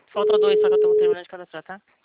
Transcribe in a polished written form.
Falta dois, só que eu tô terminando de cadastrar, tá?